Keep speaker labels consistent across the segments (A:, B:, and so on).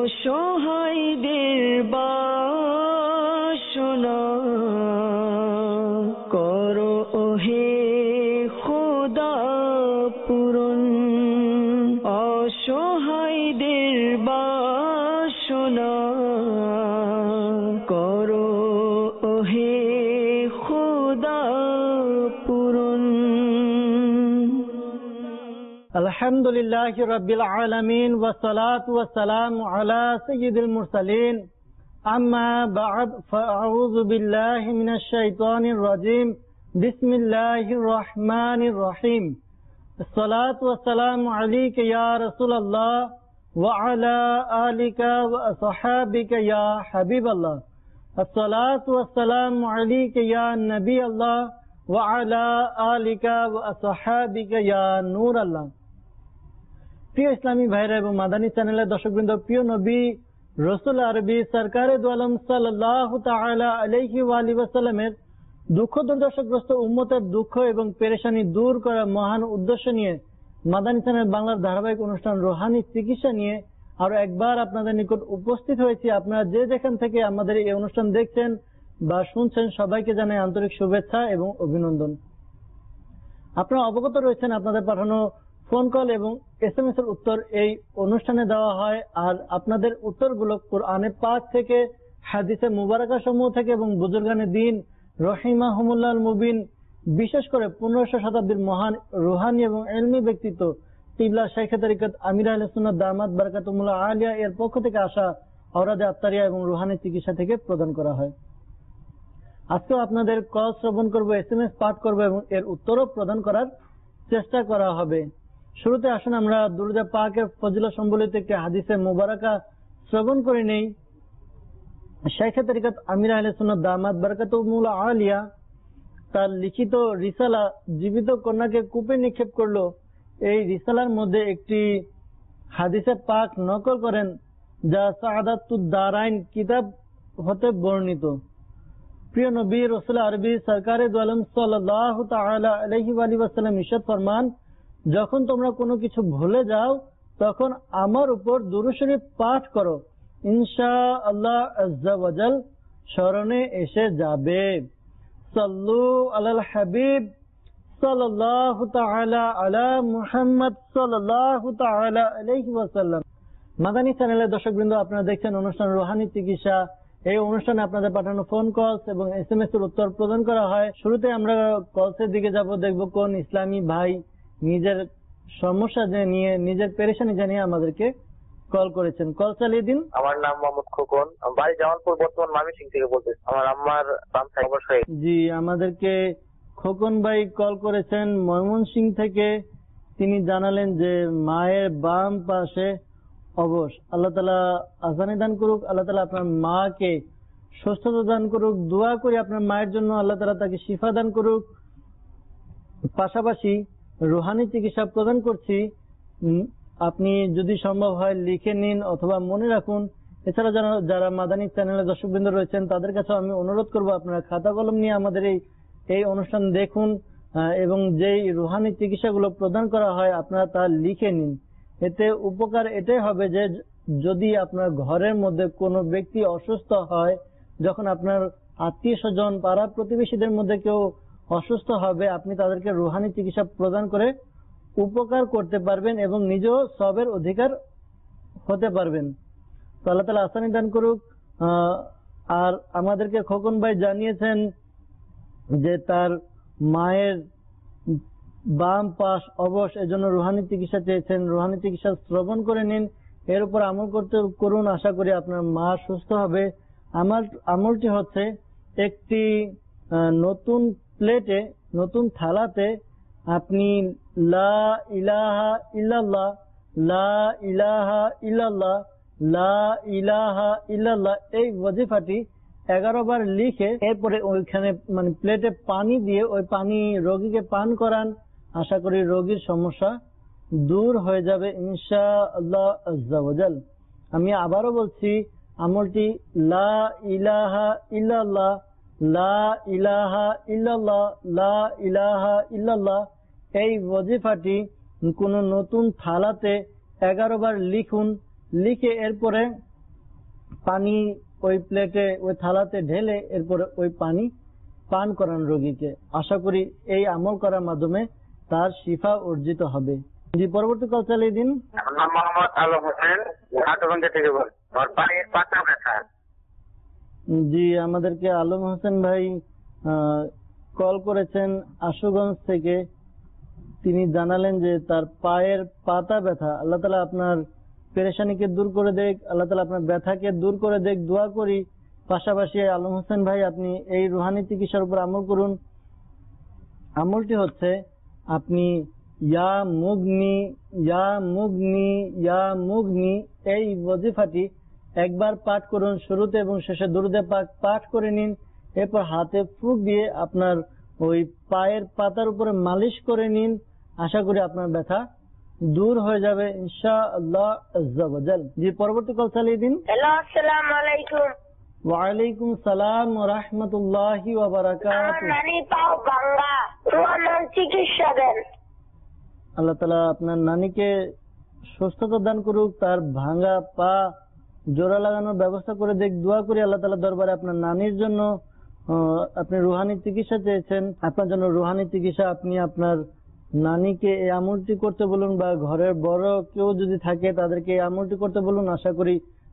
A: অসহায়দের বাসনা করো ওহে খোদা পূরণ। অসহায়দের বাসনা করো ওহে খোদা পূরণ।
B: আলহামদুলিল্লাহি রাব্বিল আলামিন ওয়াসসালাতু ওয়াসসালামু আলা সাইয়্যিদিল মুরসালিন আম্মা বা'দ ফাআউযু বিল্লাহি মিনাশ শাইতানির রাজীম বিসমিল্লাহির রহমানির রহিম। আসসালাতু ওয়াসসালামু আলাইকা ইয়া রাসূলুল্লাহ ওয়া আলা আলিকা ওয়া আসহাবিকা ইয়া হাবিবাল্লাহ। আসসালাতু ওয়াসসালামু আলাইকা ইয়া নবিয়াল্লাহ ওয়া আলা আলিকা ওয়া আসহাবিকা ইয়া নূরাল্লাহ। প্রিয় ইসলামী ভাইরা এবং মাদানী চ্যানেলের দর্শকবৃন্দ, প্রিয় নবী রাসূল আরবি সরকারে দু আলম সাল্লাল্লাহু তাআলা আলাইহি ওয়া আলিহি ওয়াসাল্লামের দুঃখ দুর্দশাগ্রস্ত উম্মতের দুঃখ এবং পেরেশানি দূর করার মহান উদ্দেশ্য নিয়ে মাদানী চ্যানেল বাংলার ধারাবাহিক অনুষ্ঠান রুহানি চিকিৎসা নিয়ে আরো একবার আপনাদের নিকট উপস্থিত হয়েছি। আপনারা যে যেখান থেকে আমাদের এই অনুষ্ঠান দেখছেন বা শুনছেন, সবাইকে জানাই আন্তরিক শুভেচ্ছা এবং অভিনন্দন। আপনারা অবগত রয়েছেন, আপনাদের পাঠানো ফোন কল এবং SMS এর উত্তর এই অনুষ্ঠানে দেওয়া হয়। আর আপনাদের উত্তরগুলো কোরআনে পাক থেকে, হাদিসে মুবারাকা সমূহ থেকে এবং বুজুর্গানে দিন রহিমাহুমুল্লাহ মুবিন, বিশেষ করে 1500 শতাব্দীর মহান রুহানি এবং ইলমি ব্যক্তিত্ব কিবলা শাইখে তরিকত আমির আহলে সুন্নাত দামাত বারাকাতুহুল্লাহ আলিয়া এর পক্ষ থেকে আসা আওরাদে আত্তারিয়া এবং রুহানি চিকিৎসা থেকে প্রদান করা হয়। আজকেও আপনাদের কল শ্রবণ করব, SMS পাঠ করব এবং এর উত্তরও প্রদান করার চেষ্টা করা হবে। শুরুতে আসুন আমরা দুরূদে পাকের ফজিলত সম্বলিত একটি হাদিসে মুবারাকা শ্রবণ করে নেই। শাইখে তরিকত আমির আহলে সুন্নাত দামাত বারাকাতুহুল্লাহ আলিয়া তার লিখিত রিসালা জীবিত কন্যাকে কূপে নিক্ষেপ করলো। এই রিসালার মধ্যে একটি হাদিসে পাক নকল করেন, যা সাআদাতুদ দারাইন কিতাব হতে বর্ণিত। প্রিয় নবী রাসূল আরবি সরকারে দু আলম সাল্লাল্লাহু তাআলা আলাইহি ওয়া আলিহি ওয়াসাল্লাম ইরশাদ ফরমান, যখন তোমরা কোনো কিছু ভুলে যাও তখন আমার উপর দুরূদ শরীফ পাঠ করো, ইনশাআল্লাহ আযজা ওয়া জাল স্মরণে এসে যাবে। সাল্লু আলাল হাবিব সাল্লাল্লাহু তাআলা আলা মুহাম্মদ সাল্লাল্লাহু তাআলা আলাইহি ওয়াসাল্লাম। মাদানী চ্যানেলের দর্শকবৃন্দ, আপনারা দেখছেন অনুষ্ঠান রুহানি চিকিৎসা। এই অনুষ্ঠানে আপনাদের পাঠানো ফোন কলস এবং SMS এর উত্তর প্রদান করা হয়। শুরুতে আমরা কলসের দিকে যাব, দেখব কোন ইসলামী ভাই নিজের সমস্যা নিয়ে, নিজের পেরেশানি জানিয়ে আমাদেরকে কল করেছেন। কল চালিয়ে দিন।
C: আমার নাম মোহাম্মদ খোকন, বাড়ি জামালপুর, বর্তমান ময়মনসিংহ থেকে বলতেছি। আমার আম্মার বাম সাইড অবশ্যই।
B: জি, আমাদেরকে খোকন ভাই কল করেছেন ময়মনসিংহ থেকে। তিনি জানালেন যে মায়ের বাম পাশে অবশ। আল্লাহ তাআলা আসানি দান করুক, আল্লাহ তাআলা আপনার মাকে সুস্থতা দান করুক। দোয়া করি আপনার মায়ের জন্য, আল্লাহ তাআলা তাকে শিফা দান করুক। পাশাপাশি রুহানি চিকিৎসা প্রদান করছি, আপনি যদি সম্ভব হয় লিখে নিন অথবা মনে রাখুন। এছাড়া যারা মাদানী চ্যানেলের দর্শকবৃন্দ রয়েছেন তাদের কাছে আমি অনুরোধ করব, আপনারা খাতা কলম নিয়ে আমাদের এই অনুষ্ঠান দেখুন এবং যেই রুহানি চিকিৎসাগুলো প্রদান করা হয় আপনারা তা লিখে নিন। এতে উপকার এটাই হবে যে যদি আপনার ঘরের মধ্যে কোনো ব্যক্তি অসুস্থ হয়, যখন আপনার আত্মীয় স্বজন পাড়া প্রতিবেশীদের মধ্যে কেউ অসুস্থ হবে, আপনি তাদেরকে রুহানি চিকিৎসা প্রদান করে উপকার করতে পারবেন এবং নিজেও সবের অধিকার হতে পারবেন। তো আল্লাহ তাআলা আসানি দান করুক। আর আমাদেরকে খোকন ভাই জানিয়েছেন যে তার মায়ের বাম পাশ অবশ, এজন্য রুহানি চিকিৎসা চেয়েছেন। রুহানি চিকিৎসা শ্রবণ করে নিন, এর উপর আমল করুন। আশা করি আপনার মা সুস্থ হবে। আমলটি হচ্ছে একটি নতুন প্লেটে, নতুন থালাতে আপনি লা ইলাহা ইল্লাল্লাহ, লা ইলাহা ইল্লাল্লাহ, লা ইলাহা ইল্লাল্লাহ এই ওয়াজিফাটি 11 বার লিখে এরপরে ওইখানে প্লেটে পানি দিয়ে ওই পানি রোগীকে পান করান। আশা করি রোগীর সমস্যা দূর হয়ে যাবে ইনশাআল্লাহ আযজা ওয়া জাল। আমি আবারও বলছি, আমলটি লা ইলাহা ইল্লাল্লাহ, লা ইলাহা ইল্লাল্লাহ, লা ইলাহা ইল্লাল্লাহ এই ওয়াজিফাটি কোন নতুন থালাতে 11 বার লিখুন। লিখে এরপরে পানি ওই প্লেটে ওই থালাতে ঢেলে এরপরে ওই পানি পান করান রোগীকে। আশা করি এই আমল করার মাধ্যমে তার শিফা অর্জিত হবে। জি, পরবর্তী কল চালিয়ে দিন।
C: আমার নাম মোহাম্মদ আলম হোসেন, ঘাটগঞ্জ থেকে বল। আমার পায়ের পাতা ব্যথা।
B: জি, আমাদেরকে আলম হোসেন ভাই কল করেছেন আশুগঞ্জ থেকে। তিনি জানালেন যে তার পায়ের পাতা ব্যথা। আল্লাহ তাআলা আপনার পেরেশানিকে দূর করে দেখ, আল্লাহ তাআলা আপনার ব্যথাকে দূর করে দেখ, দোয়া করি। পাশাপাশি আলম হোসেন ভাই আপনি এই রুহানি চিকিৎসার উপর আমল করুন। আমলটি হচ্ছে আপনি ইয়া মুগনি ইয়া মুগনি ইয়া মুগনি এই ওয়াজিফাটি একবার পাঠ করুন, শুরুতে এবং শেষে দুরূদে পাক পাঠ করে নিন। এরপর হাতে ফুঁক দিয়ে আপনার ওই পায়ের পাতার উপরে মালিশ করে নিন। আশা করি আপনার ব্যথা দূর হয়ে যাবে ইনশাআল্লাহ আজ্জা ওয়া জাল। জি, পরবর্তী কল চালিয়ে দিন।
D: হ্যালো, আসসালামু আলাইকুম।
B: ওয়ালাইকুম সালাম ওয়া রাহমাতুল্লাহি ওয়া বারাকাতুহু।
D: নানি পাও ভাঙ্গা, রুহানি চিকিৎসা দেন।
B: আল্লাহ তাআলা আপনার নানিকে সুস্থতা দান করুক, তার ভাঙা পা জোড়া লাগানোর ব্যবস্থা করে দেখ, দোয়া করি। আল্লাহ তাআলা দরবারে আপনার নানির জন্য আপনি রুহানি চিকিৎসা চেয়েছেন, আপনার জন্য রুহানি চিকিৎসা। আপনি আপনার নানিকে এই আমলটি করতে বলুন, বা ঘরের বড় কেউ যদি থাকে তাদেরকে এই আমলটি করতে বলুন। আশা করি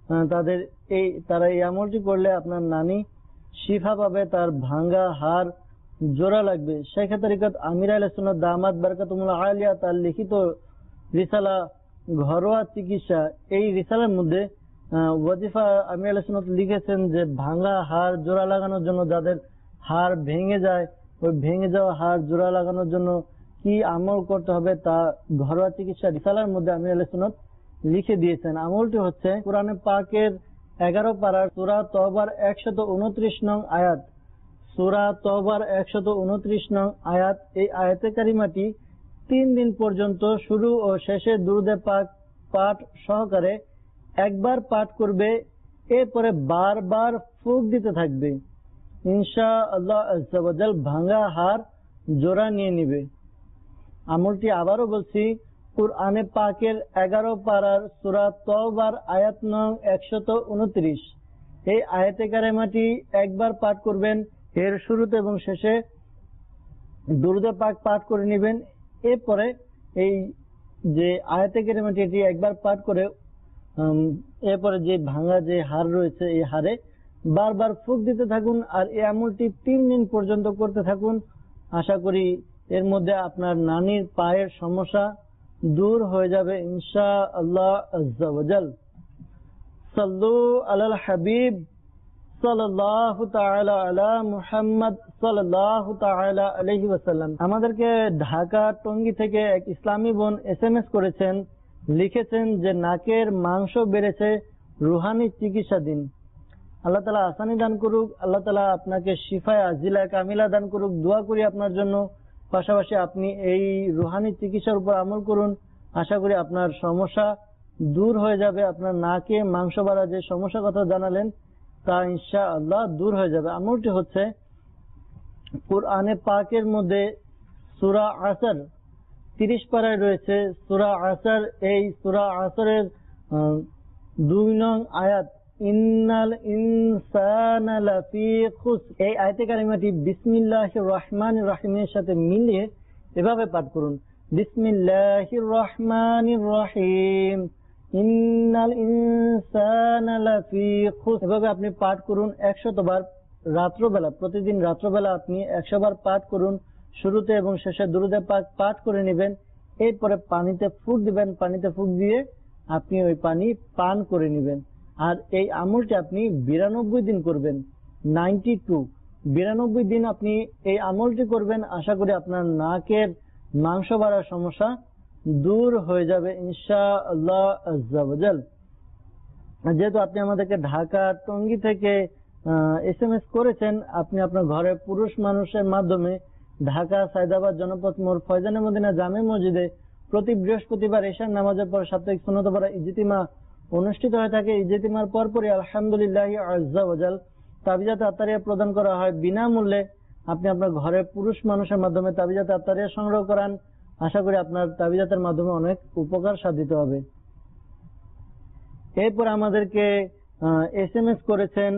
B: তারা এই আমলটি করলে আপনার নানি শিফা পাবে, তার ভাঙ্গা হাড় জোড়া লাগবে। শেখ তরিকত আমির আহলে সুন্নাত দামাত বারাকাতুহুল আলিয়া তার লিখিত রিসালা ঘরোয়া চিকিৎসা, এই রিসালার মধ্যে ওয়াজিফা আমির আহলে সুন্নাত লিখেছেন যে ভাঙ্গা হাড় জোড়া লাগানোর জন্য, যাদের হাড় ভেঙে যায়, ওই ভেঙে যাওয়া হাড় জোড়া লাগানোর জন্য কি আমল করতে হবে তা ঘরোয়া চিকিৎসা রিসালার মধ্যে আমির আহলে সুন্নাত লিখে দিয়েছেন। আমলটি হচ্ছে কোরআনে পাকের 11 পারার সূরা তওবার 129 নং আয়াত, সূরা তওবার 129 নং আয়াত। এই আয়াতে কারিমাটি 3 দিন পর্যন্ত শুরু ও শেষে দুরূদে পাক পাঠ সহকারে একবার পাঠ করবে, এরপরে বারবার ফুঁক দিতে থাকবে। ইনশাআল্লাহ আজ্জা ওয়া জাল ভাঙা হাড় জোড়া নিয়ে নিবে। আমলটি আবারও বলছি, কুরআনে পাকের 11 পারার সূরা তওবার আয়াত নং 129। এই আয়াতে কারিমাটি একবার পাঠ করবেন, এর শুরুতে এবং শেষে দুরূদে পাক পাঠ করে নেবেন। এরপরে এই যে আয়াতে কারিমাটি এটি একবার পাঠ করে এরপরে যে ভাঙা যে হাড় রয়েছে এই হাড়ে বারবার ফুঁক দিতে থাকুন, আর এই আমলটি 3 দিন পর্যন্ত করতে থাকুন। আশা করি এর মধ্যে আপনার নানির পায়ের সমস্যা দূর হয়ে যাবে ইনশাআল্লাহ আজ্জা ওয়া জাল। সাল্লু আলাল হাবিব সাল্লাল্লাহু তাআলা আলা মুহাম্মদ সাল্লাল্লাহু তাআলা আলাইহি ওয়াসাল্লাম। আমাদেরকে ঢাকা টঙ্গী থেকে এক ইসলামী বোন SMS করেছেন, লিখেছেন যে নাকের মাংস বেড়েছে, রুহানি চিকিৎসা দিন। আল্লাহ তাআলা আসানি দান করুক, আল্লাহ তাআলা আপনাকে শিফায়ে আজিলা কামিলা দান করুক, দোয়া করি আপনার জন্য। পাশাপাশি আপনি এই রুহানি চিকিৎসার উপর আমল করুন। আশা করি আপনার সমস্যা দূর হয়ে যাবে। আপনার নাকে মাংস বাড়া যে সমস্যার কথা জানালেন তা ইনশাআল্লাহ দূর হয়ে যাবে। আমলটি হচ্ছে কুরআনে পাকের মধ্যে সূরা আসর 30 পারায় রয়েছে সূরা আসর। এই সূরা আসরের 2 নং আয়াত, ইন্নাল ইনসানা লাফি খুসর, এই আয়াতে কারিমাটি বিসমিল্লাহির রহমানির রহিমের সাথে মিলিয়ে এভাবে পাঠ করুন, বিসমিল্লাহির রহমানির রহিম ইন্নাল ইনসানা লাফি খুসর। এভাবে আপনি পাঠ করুন 100 বার রাত্রবেলা, প্রতিদিন রাত্রবেলা আপনি 100 বার পাঠ করুন। শুরুতে এবং শেষে দুরূদে পাক পাঠ করে নেবেন। এরপরে পানিতে ফুঁক দিবেন, পানিতে ফুঁক দিয়ে আপনি ওই পানি পান করে নেবেন। আর এই আমলটি আপনি 92 দিন করবেন, 92 দিন আপনি এই আমলটি করবেন। আশা করি আপনার নাকের মাংস বাড়ার সমস্যা দূর হয়ে যাবে ইনশাআল্লাহ আজ্জা ওয়া জাল। যেহেতু আপনি আমাদেরকে ঢাকা টঙ্গী থেকে SMS করেছেন, আপনি আপনার ঘরের পুরুষ মানুষের মাধ্যমে ঢাকা সায়দাবাদ জনপথ মোড় ফয়জানে মদিনা জামে মসজিদে প্রতি বৃহস্পতিবার এশার নামাজের পর সাপ্তাহিক সুন্নত পড়া ইজতিমা অনুষ্ঠিত হয়ে থাকে। ইজতিমার পরপরই আলহামদুলিল্লাহ আজ্জা ওয়া জাল তাবিজাত আত্তারিয়া প্রদান করা হয় বিনামূল্যে। আপনি আপনার ঘরের পুরুষ মানুষের মাধ্যমে তাবিজাত আত্তারিয়া সংগ্রহ করান। আশা করি আপনার তাবিজাতের মাধ্যমে অনেক উপকার সাধিত হবে। এরপর আমাদেরকে SMS করেছেন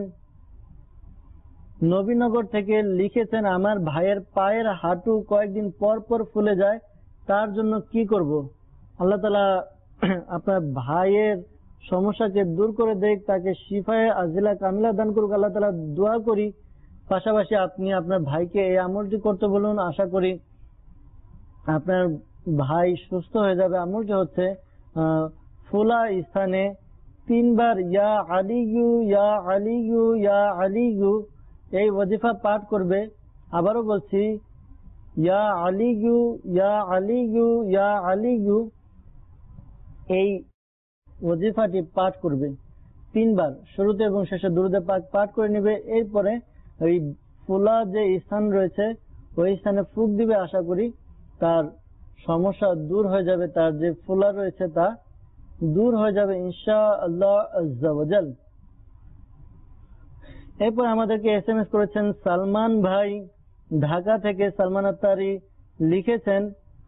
B: নবীনগর থেকে, লিখেছেন আমার ভাইয়ের পায়ের হাঁটু কয়েকদিন পর পর ফুলে যায়, তার জন্য কি করব? আল্লাহ তাআলা আপনার ভাইয়ের সমস্যাকে দূর করে দেখ, তাকে শিফায়ে আজিলা কামিলা দান করুক। আল্লাহ তাআলা দোয়া করি। পাশাপাশি আপনি আপনার ভাইকে এই আমলটি করতে বলুন, আশা করি আপনার ভাই সুস্থ হয়ে যাবে। আমলটি হচ্ছে ফোলা স্থানে 3 বার ইয়া আলিয়ু ইয়া আলিয়ু ইয়া আলিয়ু এই ওয়াজিফা পাঠ করবে। আবারও বলছি, ইয়া আলিয়ু ইয়া আলিয়ু ইয়া আলিয়ু এই ওয়াজিফাটি পাঠ করবে 3 বার, শুরুতে এবং শেষে দুরূদে পাক পাঠ করে নেবে। এরপরে ওই ফোলা যে স্থান রয়েছে ওই স্থানে ফুঁক দিবে। আশা করি তার সমস্যা দূর হয়ে যাবে, তার যে ফোলা রয়েছে তা দূর হয়ে যাবে ইনশাআল্লাহ আজ্জা ওয়া জাল। এরপর আমাদেরকে SMS করেছেন সালমান ভাই ঢাকা থেকে। সালমান আত্তারি লিখেছেন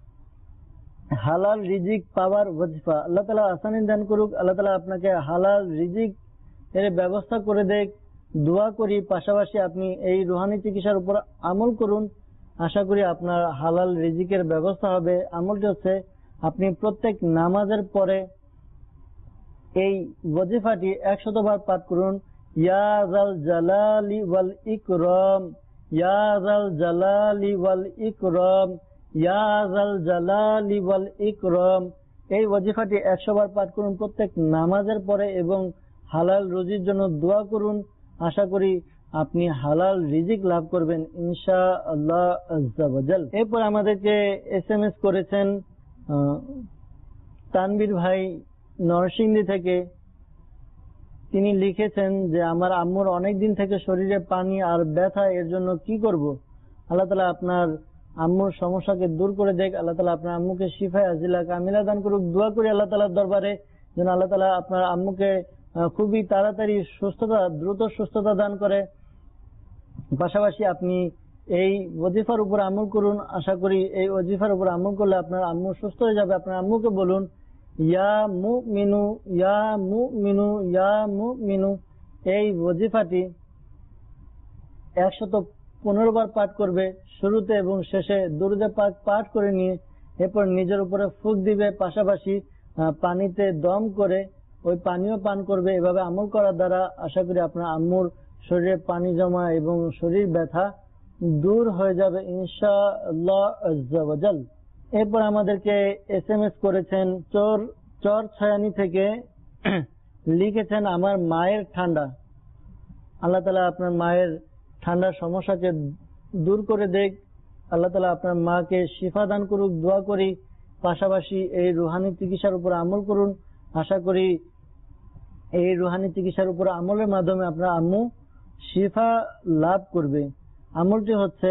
B: হালাল রিজিক পাওয়ার ওয়াজিফা। আল্লাহ তাআলা আসানি দান করুক। আল্লাহ তাআলা আপনাকে হালাল রিজিক এর ব্যবস্থা করে দেখ, দোয়া করি। পাশাপাশি আপনি এই রুহানি চিকিৎসার উপর আমল করুন, আশা করি আপনার হালাল রিজিকের ব্যবস্থা হবে। আমলটি হচ্ছে আপনি প্রত্যেক নামাজের পরে এই ওয়াজিফাটি 100 বার পাঠ করুন। ইয়া যাল জালালি ওয়াল ইকরাম, ইয়া যাল জালালি ওয়াল ইকরাম, ইয়া যাল জালালি ওয়াল ইকরাম। এই ওয়াজিফাটি 100 বার পাঠ করুন প্রত্যেক নামাজের পরে এবং হালাল রুজির জন্য দোয়া করুন। আশা করি আপনি হালাল রিজিক লাভ করবেন ইনশাআল্লাহ আজ্জা ওয়া জাল। এরপর আমাদেরকে SMS করেছেন তানবীর ভাই নরসিংদী থেকে। তিনি লিখেছেন যে আমার আম্মুর অনেক দিন থেকে শরীরে পানি আর ব্যথা, এর জন্য কি করব? আল্লাহ তাআলা আপনার আম্মুর সমস্যাকে দূর করে দেখ। আল্লাহ তাআলা আপনার আম্মুকে শিফায়ে আজিলা কামিলা দান করুক। দোয়া করি আল্লাহ তাআলার দরবারে যেন আল্লাহ তাআলা আপনার আম্মুকে খুবই তাড়াতাড়ি সুস্থতা, দ্রুত সুস্থতা দান করে। পাশাপাশি আপনি এই ওয়াজিফার উপর আমল করুন। আশা করি এই ওয়াজিফার উপর আমল করলে আপনার আম্মু সুস্থ হয়ে যাবে। আপনার আম্মুকে বলুন ইয়া মুমিনু ইয়া মুমিনু ইয়া মুমিনু এই ওয়াজিফাটি 115 বার পাঠ করবে, শুরুতে এবং শেষে দুরূদে পাক পাঠ করে নিয়ে এরপর নিজের উপরে ফুঁক দিবে। পাশাপাশি পানিতে দম করে ওই পানিও পান করবে। এভাবে আমল করার দ্বারা আশা করি আপনার আম্মুর শরীরে পানি জমা এবং শরীর ব্যথা দূর হয়ে যাবে ইনশাআল্লাহ আজ্জা ওয়া জাল। এরপর আমাদেরকে SMS করেছেন চর ছায়ানি থেকে। লিখেছেন আমার মায়ের ঠান্ডা। আল্লাহ তাআলা আপনার মায়ের ঠান্ডার সমস্যাকে দূর করে দেখ। আল্লাহ তাআলা আপনার মাকে শিফা দান করুক। দোয়া করি। পাশাপাশি এই রুহানি চিকিৎসার উপর আমল করুন। আশা করি এই রুহানি চিকিৎসার উপর আমলের মাধ্যমে আপনার আম্মু শিফা লাভ করবে। আমলটি হচ্ছে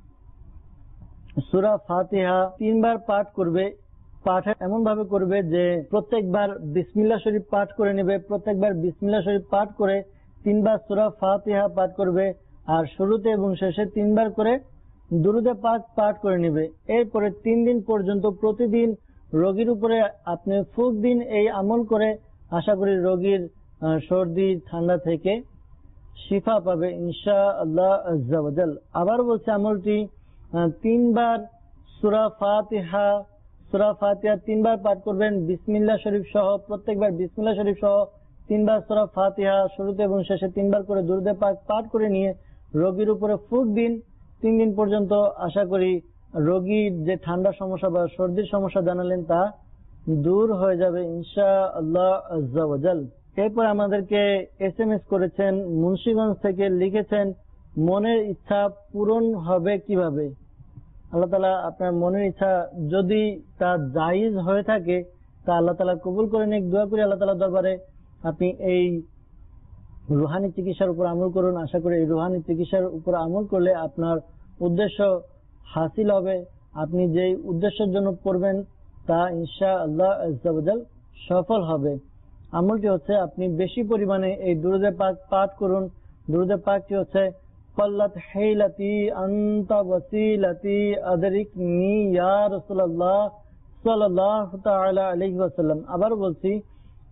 B: সূরা ফাতিহা 3 বার পাঠ করবে। পাঠ এমন ভাবে করবে যে প্রত্যেকবার বিসমিল্লাহ শরীফ পাঠ করে নেবে। প্রত্যেকবার বিসমিল্লাহ শরীফ পাঠ করে 3 বার সূরা ফাতিহা পাঠ করবে আর শুরুতে এবং শেষে 3 বার করে দুরূদে পাক পাঠ করে নেবে। এরপরে 3 দিন পর্যন্ত প্রতিদিন রোগীর উপরে আপনি ফুঁক দিন এই আমল করে। আশা করি রোগীর সর্দি ঠান্ডা থেকে শিফা পাবে ইনশাআল্লাহ আজ্জা ওয়া জাল। আবার বলছে আমলটি 3 বার সূরা ফাতিহা 3 বার পাঠ করবেন বিসমিল্লাহ শরীফ সহ। প্রত্যেকবার বিসমিল্লাহ শরীফ সহ 3 বার সূরা ফাতিহা শুরুতে এবং শেষে 3 বার করে দুরূদে পাক পাঠ করে নিয়ে রোগীর উপরে ফুঁক দিন 3 দিন পর্যন্ত। আশা করি রোগীর যে ঠান্ডা সমস্যা বা সর্দির সমস্যা জানালেন তা দূর হয়ে যাবে ইনশাআল্লাহ আজ্জা ওয়া জাল। এরপর আমাদেরকে SMS করেছেন মুন্সিগঞ্জ থেকে। লিখেছেন মনের ইচ্ছা পূরণ হবে কিভাবে? আল্লাহ তাআলা আপনার মনের ইচ্ছা যদি তা জায়েজ হয়ে থাকে তা আল্লাহ তাআলা কবুল করে নিক। দোয়া করি আল্লাহ তাআলার দরবারে আপনি এই রুহানি চিকিৎসার উপর আমল করুন। আশা করি এই রুহানি চিকিৎসার উপর আমল করলে আপনার উদ্দেশ্য হাসিল হবে। আপনি যে উদ্দেশ্যের জন্য পড়বেন তা ইনশাআল্লাহ আজ্জা ওয়া জাল সফল হবে। আমলটি হচ্ছে আপনি বেশি পরিমাণে এই দুরূদে পাক পাঠ করুন। দুরূদে পাকটি হচ্ছে قلت حيلتي أنت وسيلتي أدركني يا رسول الله صلى الله تعالى عليه وسلم। আবার বলছি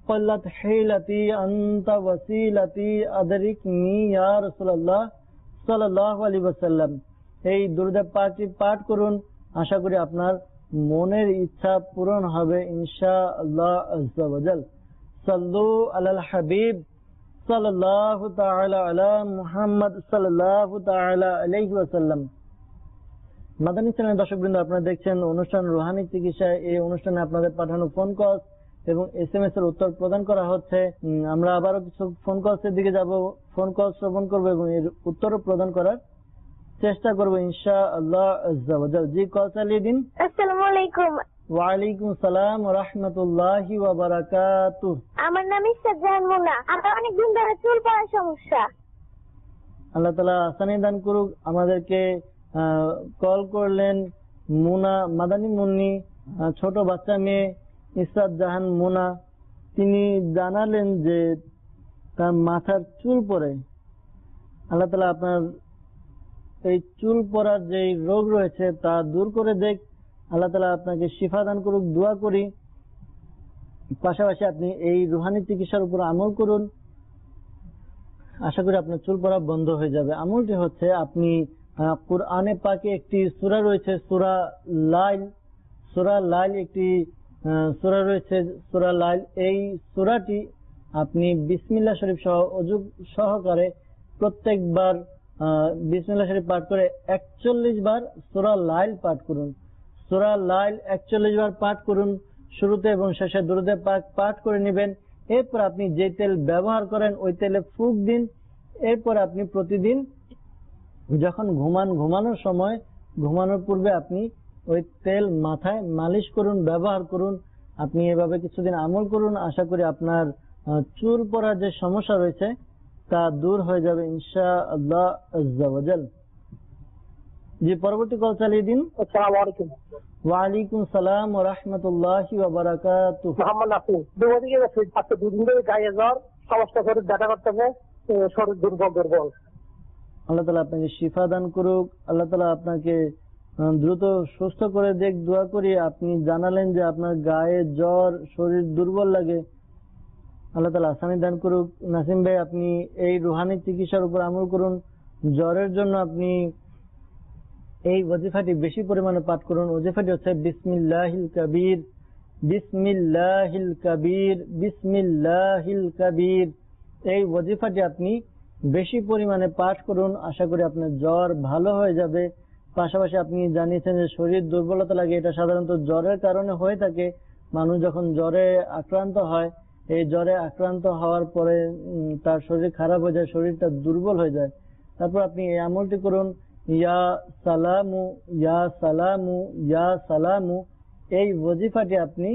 B: قلت حيلتي أنت وسيلتي أدركني يا رسول الله সাল্লাল্লাহু আলাইহি ওয়াসাল্লাম। এই দুরূদ পাকটি পাঠ করুন, আশা করি আপনার মনের ইচ্ছা পূরণ হবে ইনশাআল্লাহ আযজা ওয়া জাল। সাল্লু আলাল হাবিব সাল্লাল্লাহু তাআলা আলা মুহাম্মদ সাল্লাল্লাহু তাআলা আলাইহি ওয়াসাল্লাম। মাদানী চ্যানেলের দর্শকবৃন্দ, আপনারা দেখছেন অনুষ্ঠান রুহানি চিকিৎসা। এই অনুষ্ঠানে আপনাদের পাঠানো ফোন কল এবং SMS এর উত্তর প্রদান করা হচ্ছে। আমরা আবারও কিছু ফোন কলসের দিকে যাব, ফোন কল শ্রবণ করবো এবং এর উত্তরও প্রদান করার চেষ্টা করবো ইনশাআল্লাহ আযজা ওয়া জাল। জি, কল চালিয়ে দিন।
D: আসসালামু আলাইকুম।
B: ওয়ালাইকুম সালাম ওয়া রাহমাতুল্লাহি ওয়া বারাকাতুহু।
D: আমার নাম ইসরাত মুনা। আমার অনেকদিন ধরে চুল পড়ার সমস্যা।
B: আল্লাহ তাআলা আসানি দান করুক। আমাদেরকে কল করলেন মুনা, মাদানী মুন্নি, ছোট বাচ্চা মেয়ে ইসরাত জাহান মুনা। তিনি জানালেন যে তার মাথার চুল পড়ে। আল্লাহ তাআলা আপনার এই চুল পড়ার যে রোগ রয়েছে তা দূর করে দেখ। আল্লাহ তাআলা আপনাকে শিফা দান করুক, দোয়া করি। পাশাপাশি আপনি এই রুহানি চিকিৎসার উপর আমল করুন, আশা করি আপনার চুল পড়া বন্ধ হয়ে যাবে। আমলটি হচ্ছে, আপনি কুরআনে পাকে একটি সূরা রয়েছে সূরা লাইল। সূরা লাইল একটি সূরা রয়েছে, সূরা লাইল। এই সূরাটি আপনি বিসমিল্লাহ শরীফ সহ ওযু সহকারে প্রত্যেকবার বিসমিল্লাহ শরীফ পাঠ করে 41 বার সূরা লাইল পাঠ করুন। সূরা লাইল 41 বার পাঠ করুন। শুরুতে এবং শেষে দুরূদে পাক পাঠ করে নেবেন। এরপর আপনি যে তেল ব্যবহার করেন ওই তেলে ফুঁক দিন। এরপর আপনি প্রতিদিন যখন ঘুমানোর সময়, ঘুমানোর পূর্বে আপনি ওই তেল মাথায় মালিশ করুন, ব্যবহার করুন। আপনি এভাবে কিছুদিন আমল করুন, আশা করি আপনার চুল পড়ার যে সমস্যা রয়েছে তা দূর হয়ে যাবে ইনশাআল্লাহ আযজা ওয়া জাল। জি, পরবর্তী কল চালিয়ে দিন।
E: আসসালামু আলাইকুম।
B: ওয়ালাইকুম সালাম ওয়া রাহমাতুল্লাহি ওয়া বারাকাতুহু।
E: মোহাম্মদ নাসির। দুদিকে আজকে দুদিন ধরে গায়ে জ্বর, সমস্ত শরীর ব্যথা করতেছে, শরীর দুর্বল।
B: আল্লাহ তাআলা আপনাকে শিফা দান করুক। আল্লাহ তাআলা আপনাকে দ্রুত সুস্থ করে দেখ, দোয়া করি। আপনি জানালেন যে আপনার গায়ে জ্বর, শরীর দুর্বল লাগে। আল্লাহ তাআলা আসানি দান করুক। নাসিম ভাই, আপনি এই রুহানি চিকিৎসার উপর আমল করুন। জ্বরের জন্য আপনি এই ওয়াজিফাটি বেশি পরিমাণে পাঠ করুন। ওয়াজিফাটি হচ্ছে বিসমিল্লাহিল কাবীর, বিসমিল্লাহিল কাবীর, বিসমিল্লাহিল কাবীর। এই ওয়াজিফাটি আপনি বেশি পরিমাণে পাঠ করুন, আশা করি আপনার জ্বর ভালো হয়ে যাবে। পাশাপাশি আপনি জানিয়েছেন যে শরীর দুর্বলতা লাগে, এটা সাধারণত জ্বরের কারণে হয়ে থাকে। মানুষ যখন জ্বরে আক্রান্ত হয়, এই জ্বরে আক্রান্ত হওয়ার পরে তার শরীর খারাপ হয়ে যায়, শরীরটা দুর্বল হয়ে যায়। তারপর আপনি এই আমলটি করুন, ইয়া সালামু ইয়া সালামু ইয়া সালামু। এই ওয়াজিফাটি আপনি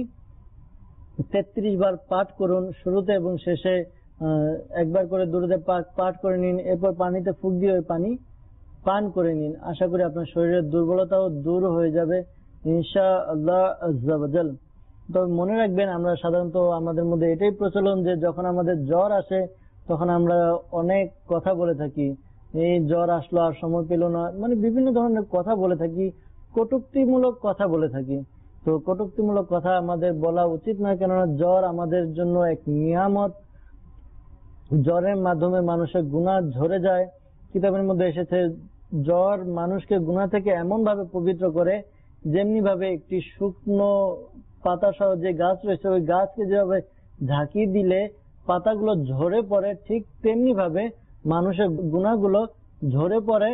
B: 33 বার পাঠ করুন। শুরুতে এবং শেষে একবার করে দুরূদে পাক পাঠ করে নিন। এরপর পানিতে ফুঁক দিয়ে ওই পানি পান করে নিন। আশা করি আপনার শরীরের দুর্বলতাও দূর হয়ে যাবে ইনশাআল্লাহ আযজা ওয়া জাল। তবে মনে রাখবেন, আমরা সাধারণত আমাদের মধ্যে এটাই প্রচলন যে যখন আমাদের জ্বর আসে তখন আমরা অনেক কথা বলে থাকি। এই জ্বর আসলো আর সময় পেল না, মানে বিভিন্ন ধরনের কথা বলে থাকি, কটূক্তিমূলক কথা বলে থাকি। তো কটূক্তিমূলক কথা আমাদের বলা উচিত না, কেননা জ্বর আমাদের জন্য এক নিয়ামত। জ্বরের মাধ্যমে মানুষের গুনাহ ঝরে যায়। কিতাবের মধ্যে এসেছে জ্বর মানুষকে গুনাহ থেকে এমন ভাবে পবিত্র করে, যেমনি ভাবে একটি শুকনো পাতা সহ যে গাছ রয়েছে ওই গাছকে যেভাবে ঝাঁকি দিলে পাতাগুলো ঝরে পড়ে, ঠিক তেমনি ভাবে মানুষের গুনাহগুলো ঝরে পড়ে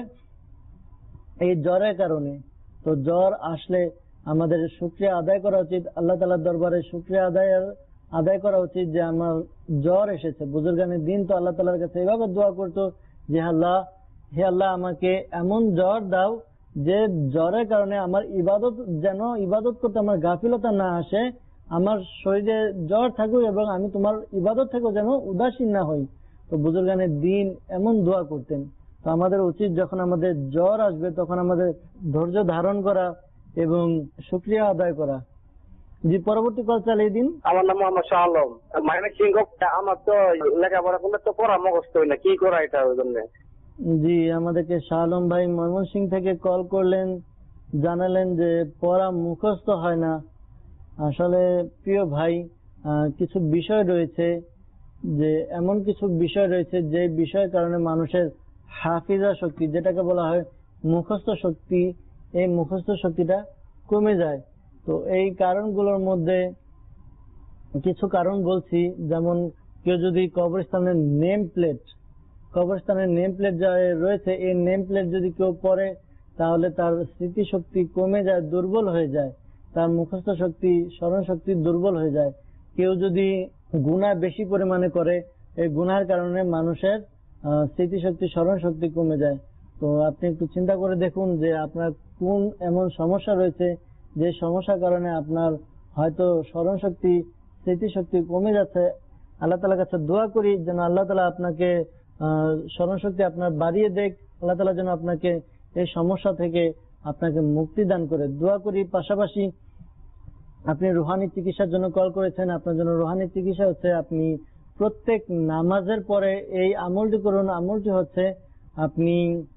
B: এই জ্বরের কারণে। তো জ্বর আসলে আমাদের শুকরিয়া আদায় করা উচিত, আল্লাহ তাআলার দরবারে শুকরিয়া আদায় করা উচিত যে আমার জ্বর এসেছে। বুজুর্গানের দিন তো আল্লাহ তাআলার কাছে এভাবে দোয়া করতো যে হে আল্লাহ, আমাকে এমন জ্বর দাও যে জ্বরের কারণে আমার ইবাদত করতে আমার গাফিলতা না আসে, আমার শরীরে জ্বর থাকুক এবং আমি তোমার ইবাদত থেকেও যেন উদাসীন না হই। তো বুজুর্গানের দিন এমন দোয়া করতেন। তো আমাদের উচিত যখন আমাদের জ্বর আসবে তখন আমাদের ধৈর্য ধারণ করা এবং শুকরিয়া আদায় করা। জি, পরবর্তী কল চালিয়ে দিন।
E: আমার নাম মোহাম্মদ শাহ আলম। মানে সিংহ। আমার তো লেখাপড়া করলে তো পড়া মুখস্থ হয় না, কি করা এটা? ওই জন্য
B: জি, আমাদেরকে শাহ আলম ভাই ময়মনসিংহ থেকে কল করলেন, জানালেন যে পড়া মুখস্থ হয় না। আসলে প্রিয় ভাই, কিছু বিষয় রয়েছে, যে এমন কিছু বিষয় রয়েছে যে বিষয়ের কারণে মানুষের হাফিজা শক্তি, যেটাকে বলা হয় মুখস্থ শক্তি, এই মুখস্থ শক্তিটা কমে যায়। তো এই কারণগুলোর মধ্যে কিছু কারণ বলছি, যেমন কেউ যদি কবরস্থানের নেম প্লেট যা রয়েছে, এই নেম প্লেট যদি কেউ পড়ে, তাহলে তার স্মৃতিশক্তি কমে যায়, দুর্বল হয়ে যায়, তার মুখস্থ শক্তি, স্মরণ শক্তি দুর্বল হয়ে যায়। কেউ যদি গুনাহ বেশি পরিমাণে করে, এই গুনাহের কারণে মানুষের স্মৃতিশক্তি, স্মরণ শক্তি কমে যায়। তো আপনি একটু চিন্তা করে দেখুন যে আপনার কোন এমন সমস্যা রয়েছে যে সমস্যার কারণে আপনার হয়তো স্মরণ শক্তি, স্মৃতিশক্তি কমে যাচ্ছে। আল্লাহ তাআলার কাছে দোয়া করি যেন আল্লাহ তাআলা আপনাকে স্মরণ শক্তি আপনার বাড়িয়ে দেখ, আল্লাহ তাআলা যেন আপনাকে এই সমস্যা থেকে আপনাকে মুক্তি দান করে। দোয়া করি। পাশাপাশি আপনি রুহানি চিকিৎসার জন্য কল করেছেন, আপনার জন্য রুহানি চিকিৎসা হচ্ছে আপনি প্রত্যেক নামাজের পরে এই আমলটি করুন। আমলটি হচ্ছে আপনি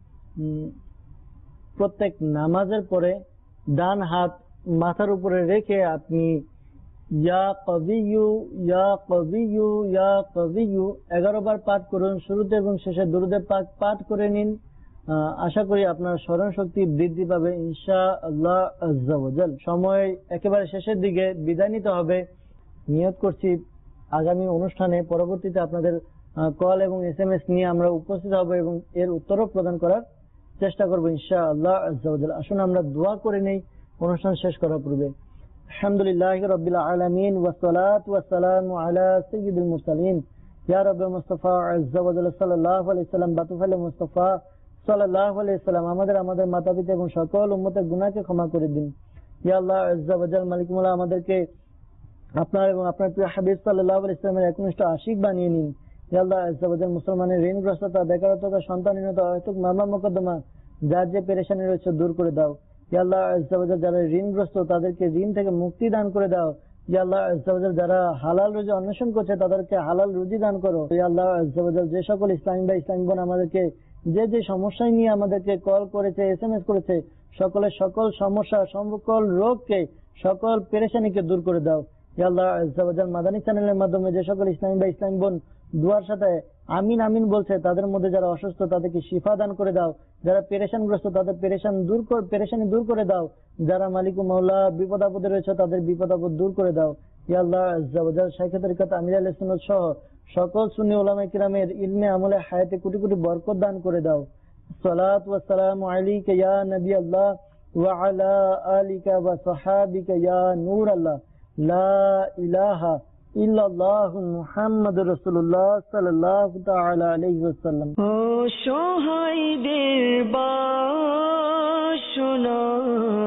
B: প্রত্যেক নামাজের পরে ডান হাত মাথার উপরে রেখে আপনি ইয়া কবিয়ু ইয়া কবিয়ু ইয়া কবিয়ু 11 বার পাঠ করুন। শুরুতে এবং শেষে দুরূদে পাক পাঠ করে নিন। আশা করি আপনার স্মরণ শক্তি বৃদ্ধি পাবে ইনশাআল্লাহ আজ্জা ওয়া জাল। সময় একেবারে শেষের দিকে, বিদায় নিতে হবে। নিয়ত করছি আগামী অনুষ্ঠানে পরবর্তীতে আপনাদের কল এবং SMS নিয়ে আমরা উপস্থিত হব এবং এর উত্তরও প্রদান করার চেষ্টা করবো ইনশাআল্লাহ আজ্জা ওয়া জাল। আসুন আমরা দোয়া করে নেই অনুষ্ঠান শেষ করার পূর্বে। আলহামদুলিল্লাহি রাব্বিল আলামিন ওয়াস সালাতু ওয়াস সালামু আলা সাইয়্যিদিল মুরসালিন ইয়া রাব্বি মুস্তাফা আজ্জা ওয়া জাল সাল্লাল্লাহু আলাইহি সাল্লাম বাতুফাল মুস্তাফা সাল্লাল্লাহু আলাইহি সাল্লাম আমাদের মাতা-পিতা এবং সকল উম্মতের গুনাহকে ক্ষমা করে দিন। ইয়া আল্লাহ আজ্জা ওয়া জাল, মালিক মুলা আমাদেরকে আপনার এবং আপনার প্রিয় হাবিব সাল্লাল্লাহু আলাইহি সাল্লামের একনিষ্ঠ আশিক বানিয়ে নিন। ইয়া আল্লাহ আজ্জা ওয়া জাল, মুসলমানের ঋণগ্রস্ততা, বেকারত্বতা, সন্তানহীনতা, অহেতুক মামলা মোকদ্দমা, যার যে পেরেশানি রয়েছে দূর করে দাও। ইয়া আল্লাহ আজ্জা ওয়া জাল, যারা ঋণগ্রস্ত তাদেরকে ঋণ থেকে মুক্তি দান করে দাও। ইয়া আল্লাহ আজ্জা ওয়া জাল, যারা হালাল রুজি অন্বেষণ করছে তাদেরকে হালাল রুজি দান করো। ইয়া আল্লাহ আজ্জা ওয়া জাল, যে সকল ইসলামী ভাই ইসলামী বোন আমাদেরকে যে সমস্যায় নিয়ে আমাদেরকে কল করেছে, SMS করেছে, সকলের সকল সমস্যা, সকল রোগকে, সকল পেরেশানিকে দূর করে দাও। ইয়া আল্লাহ আজ্জা ওয়া জাল, মাদানী চ্যানেলের মাধ্যমে যে সকল ইসলামী ভাই ইসলামী বোন দুয়ার সাথে আমিন আমিন বলছে, তাদের মধ্যে যারা অসুস্থ তাদেরকে শিফা দান করে দাও। যারা পেরেশানগ্রস্ত তাদের পেরেশানি দূর করে দাও। যারা মালিক ও মাওলা বিপদ আপদে রয়েছে তাদের বিপদ আপদ দূর করে দাও। ইয়া আল্লাহ আজ্জা ওয়া জাল, শাইখ তরিকত আমির আহলে সুন্নাত সহ সকল সুন্নি উলামায়ে কিরামের ইলমে আমলে হায়াতে কোটি কোটি বরকত দান করে দাও। সালাত ওয়াস সালামু আলাইকা ইয়া নবী আল্লাহ ওয়া আলা আলিকা ওয়া সাহাবিকা ইয়া নূর আল্লাহ। লা ইলাহা ইল্লাল্লাহু মুহাম্মাদুর রাসূলুল্লাহ সাল্লাল্লাহু তাআলা আলাইহি ওয়াসাল্লাম।
A: ও সহায়দের বাসনা